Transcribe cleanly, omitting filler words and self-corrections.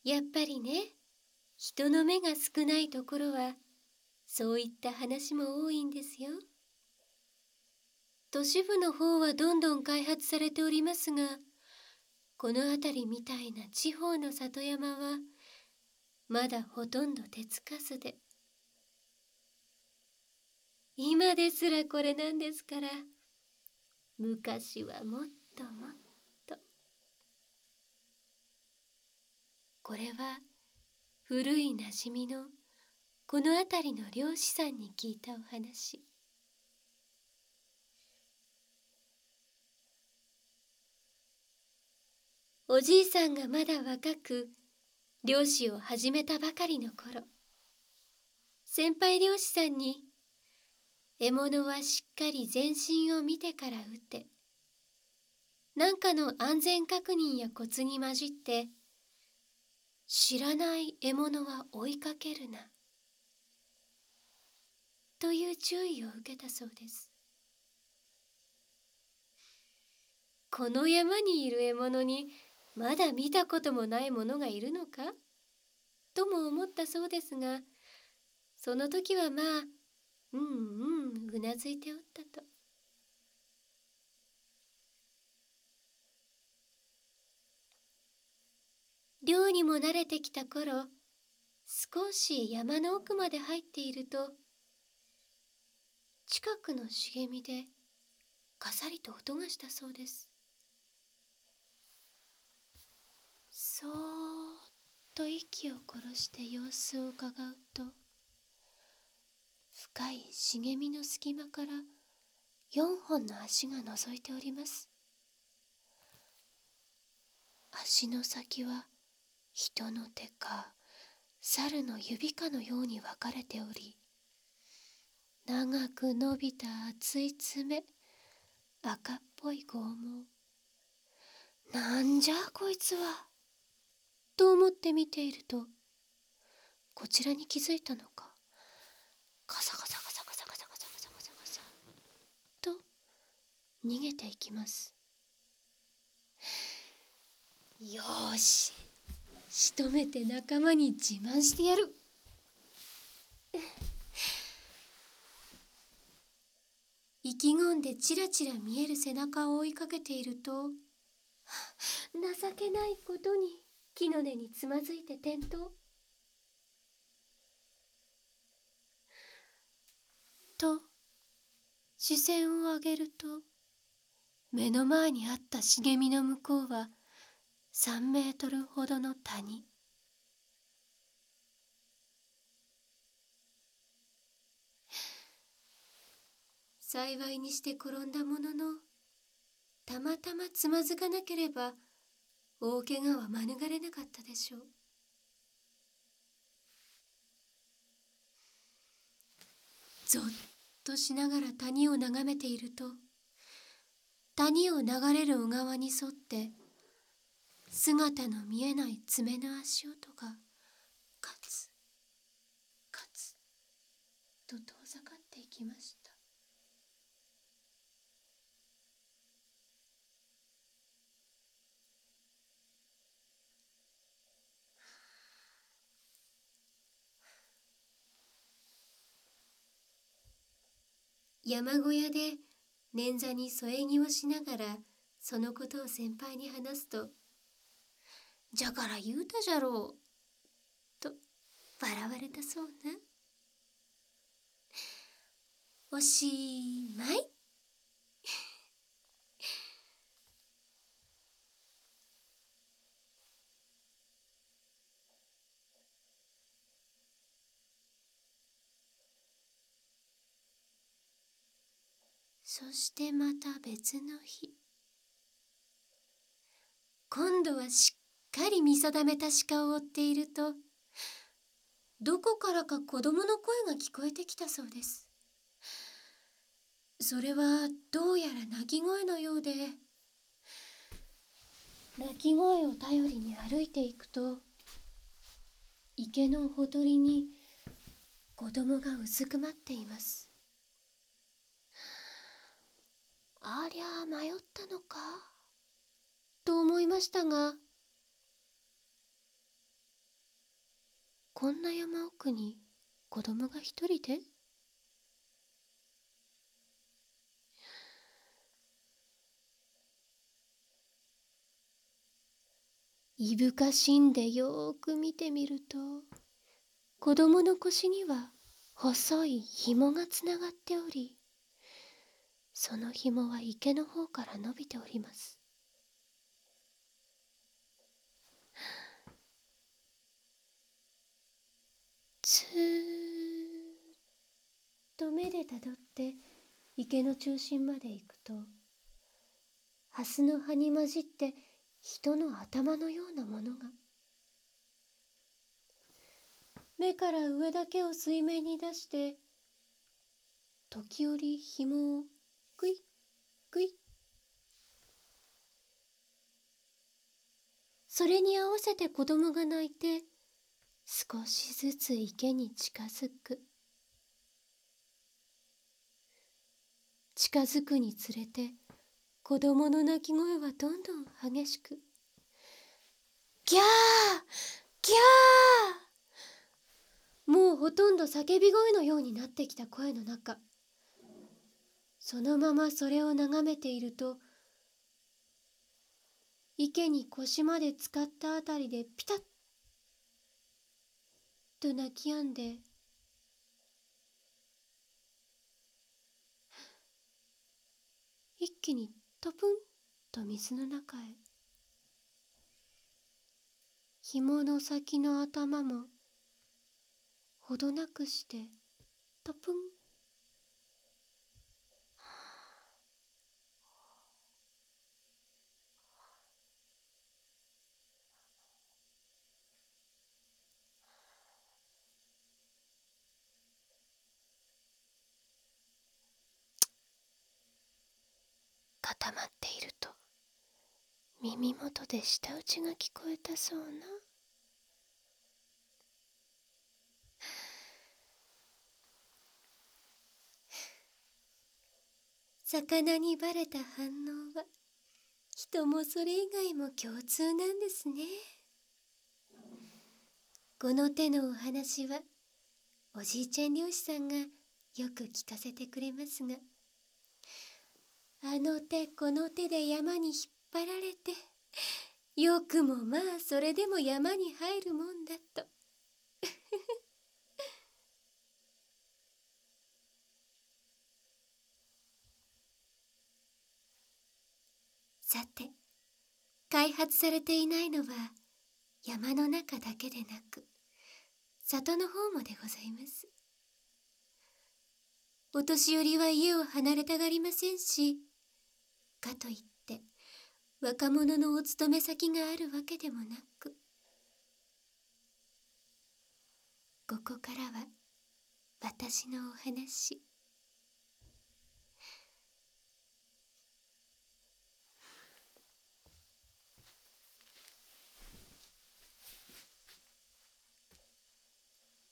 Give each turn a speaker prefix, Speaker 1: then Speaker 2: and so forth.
Speaker 1: やっぱりね、人の目が少ないところは、そういった話も多いんですよ。都市部の方はどんどん開発されておりますが、この辺りみたいな地方の里山は、まだほとんど手つかずで。今ですらこれなんですから、昔はもっともっと。これは古い馴染みのこの辺りの漁師さんに聞いたお話。おじいさんがまだ若く漁師を始めたばかりの頃、先輩漁師さんに獲物はしっかり全身を見てから撃て、なんかの安全確認やコツに混じって知らない獲物は追いかけるなという注意を受けたそうです。この山にいる獲物にまだ見たこともないものがいるのかとも思ったそうですが、その時はまあうなずいておったと。漁にも慣れてきた頃、少し山の奥まで入っていると、近くの茂みでかさりと音がしたそうです。そーっと息を殺して様子をうかがうと、深い茂みの隙間から4本の足が覗いております。足の先は人の手か猿の指かのように分かれており、長く伸びた厚い爪、赤っぽい剛毛。なんじゃこいつはと思って見ていると、こちらに気づいたのか、カサカサカサカサカサカサカサカサカサと逃げていきます。よーし、仕留めて仲間に自慢してやる。意気込んでちらちら見える背中を追いかけていると、情けないことに木の根につまずいて転倒。と視線を上げると、目の前にあった茂みの向こうは3メートルほどの谷。幸いにして転んだものの、たまたまつまずかなければ大怪我は免れなかったでしょう。ぞっとしながら谷を眺めていると、谷を流れる小川に沿って姿の見えない爪の足音がカツカツと遠ざかっていきました。山小屋で捻挫に添え木をしながらそのことを先輩に話すと、じゃから言うたじゃろうと笑われたそうな。おしまい。そしてまた別の日、今度はしっかり見定めた鹿を追っていると、どこからか子供の声が聞こえてきたそうです。それはどうやら鳴き声のようで、鳴き声を頼りに歩いていくと、池のほとりに子供がうずくまっています。ありゃあ迷ったのかと思いましたが、 こんな山奥に子供が一人で？いぶかしんでよーく見てみると、子供の腰には細い紐がつながっており、その紐は池の方から伸びております。ずーっと目でたどって池の中心まで行くと、ハスの葉に混じって人の頭のようなものが、目から上だけを水面に出して、時折紐をグイッグイッ、それに合わせて子供が泣いて、少しずつ池に近づく。近づくにつれて、子供の泣き声はどんどん激しく、ギャーギャー、もうほとんど叫び声のようになってきた声の中、そのままそれを眺めていると、池に腰まで浸かったあたりでピタッと泣き止んで、一気にトプンと水の中へ。紐の先の頭もほどなくしてトプン。固まっていると耳元で舌打ちが聞こえたそうな。魚にバレた反応は人もそれ以外も共通なんですね。この手のお話はおじいちゃん漁師さんがよく聞かせてくれますが、あの手この手で山に引っ張られて、よくもまあそれでも山に入るもんだと。さて、開発されていないのは山の中だけでなく里の方もでございます。お年寄りは家を離れたがりませんし、かといって若者のお勤め先があるわけでもなく、ここからは私のお話。